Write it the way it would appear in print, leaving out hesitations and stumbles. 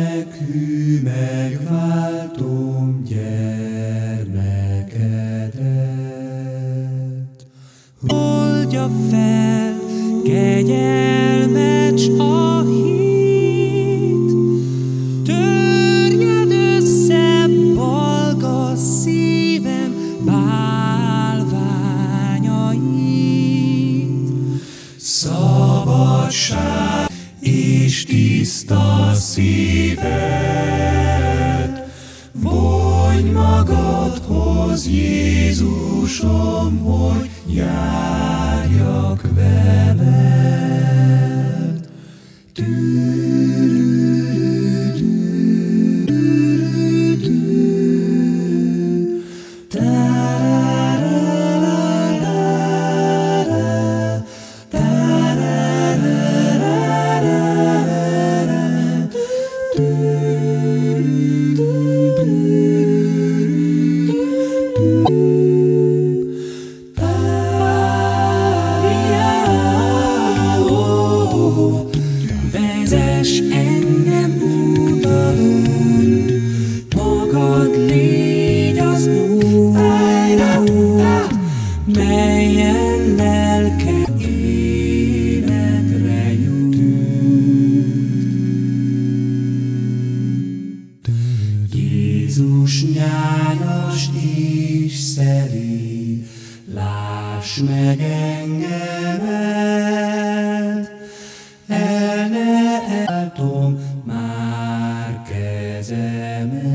hű megváltom gyermekedet. Oldja fel kegyelmet s a hit, törjed össze balga szívem bálványait. Szabadság és tiszta szíved, vonj magadhoz, Jézusom, hogy járjak veled. Vezess engem útadon, magad légy az út, melyen lelke életre jut. Jézus nyájas és szelíd, láss meg engemet, el ne eltom már kezemet.